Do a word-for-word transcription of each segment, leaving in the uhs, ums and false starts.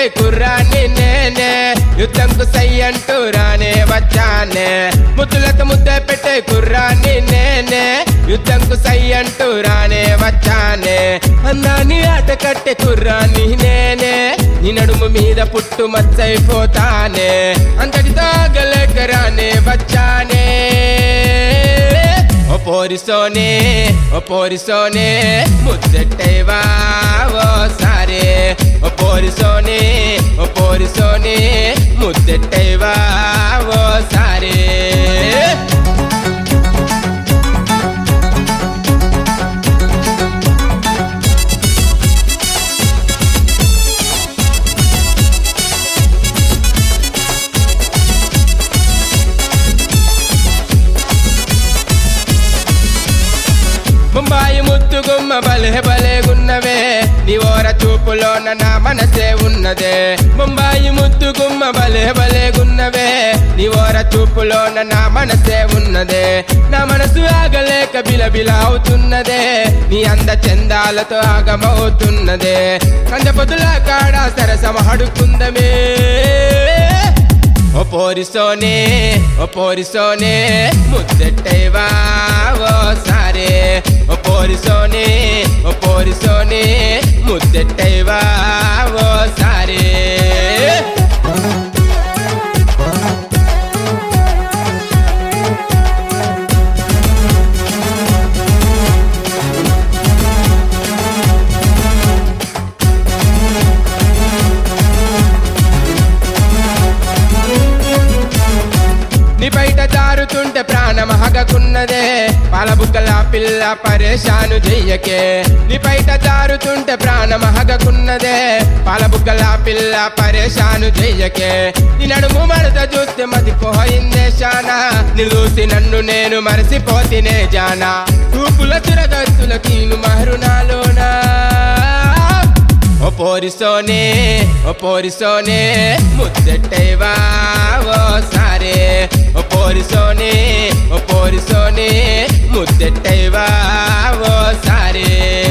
పెట్టే కుర్రాన్ని నేనే యుద్ధంకు సై అంటూ రానే వచ్చానే ముద్దులకు ముద్ద పెట్టే కుర్రాన్ని నేనే యుద్ధంకు సై అంటూ రానే వచ్చానే అన్నాని ఆట కట్టే కుర్రాన్ని నేనే నీ నడుము మీద పుట్టు మచ్చైపోతానే అంతటితో గలకరానే వచ్చానే ఓ పోరిసోనే ఓ పోరిసోనే ముద్దెట్టేవా ఓ సారే ఓ పోరిసోనే ఓ పోరిసోనే ముద్దెట్టేవా ఓ సారే ముంబాయి ముద్దు గుమ్మ బలే బలేగున్నవే నీ ఓర చూపులోన నా మనసే ఉన్నదే ముంబాయి ముద్దు గుమ్మ బలే బలేగున్నవే నీ ఓర చూపులోన నా మనసే ఉన్నదే నా మనసు ఆగలేక బిలబిల అవుతున్నదే నీ అంద చందాలతో ఆగమవుతున్నదే కంద పొదుల కాడ సరసమ హడుకుందమే ఓ పోరిసోనే ఓ పోరిసోనే ముద్దెట్టేవా ఓ సారే ఓ పోరిసోనే ఓ పోరిసోనే ముద్దెట్టేవా ఓ సారే నీ బయట జారుతుంటే ప్రాణం హగకున్నదే పాలబుగ్గల పిల్ల పరేషాను చెయ్యకే నీ బయట జారుతుంటే ప్రాణం హగకున్నదే పాలబుగ్గల పిల్ల పరేషాను చెయ్యకే నీ నడుము మడత చూస్తే మతి పోయిందే శానా నీ చూసి నన్ను నేను మరసిపోతినే జానా చూపుల చురగత్తుల కీను మహరునాలోనా ఓ పోరిసోనే ఓ పోరిసోనే ముద్దెట్టేవా ఓ సారే ఓ పోరిసోనే ఓ పోరిసోనే ముద్దెట్టేవా ఓ సారే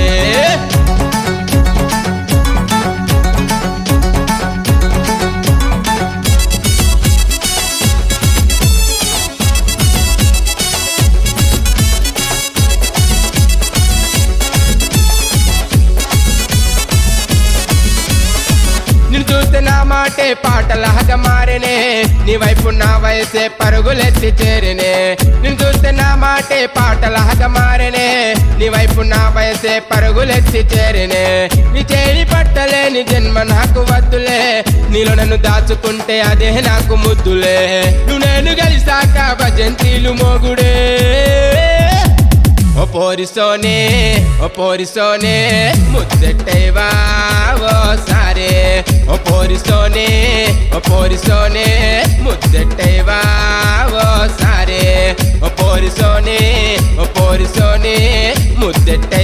నిన్ను చూస్తే నా మాటే పాటలాగా మారేనే నీ వైపు నా వయసే పరుగులెత్తి చేరినే నిన్ను చూస్తే నా మాటే పాటలాగా మారేనే నీ వైపు నా వయసే పరుగులెత్తి చేరినే నీ చేయి పట్టలేని జన్మ నాకు వద్దులే నీలో నన్ను దాచుకుంటే అదే నాకు ముద్దులే నువ్వు నేను కలిసాక భజంత్రీలు మోగుడే ఓ పోరిసోనే ఓ పోరిసోనే ముద్దెట్టేవా ఓ సారే ఓ పోరిసోనే ఓ పోరిసోనే ముద్దెట్టేవా ఓ సారే ఓ పోరిసోనే ఓ పోరిసోనే ముద్దెట్టే